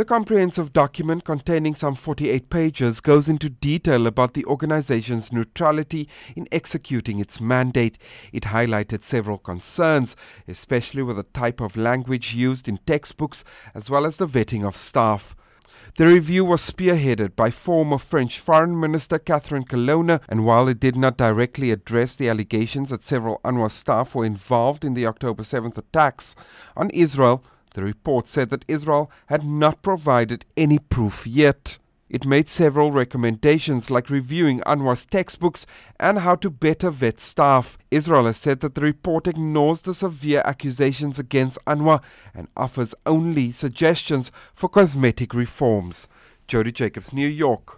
The comprehensive document, containing some 48 pages, goes into detail about the organization's neutrality in executing its mandate. It highlighted several concerns, especially with the type of language used in textbooks as well as the vetting of staff. The review was spearheaded by former French Foreign Minister Catherine Colonna, and while it did not directly address the allegations that several UNRWA staff were involved in the October 7th attacks on Israel, the report said that Israel had not provided any proof yet. It made several recommendations like reviewing UNRWA's textbooks and how to better vet staff. Israel has said that the report ignores the severe accusations against UNRWA and offers only suggestions for cosmetic reforms. Jody Jacobs, New York.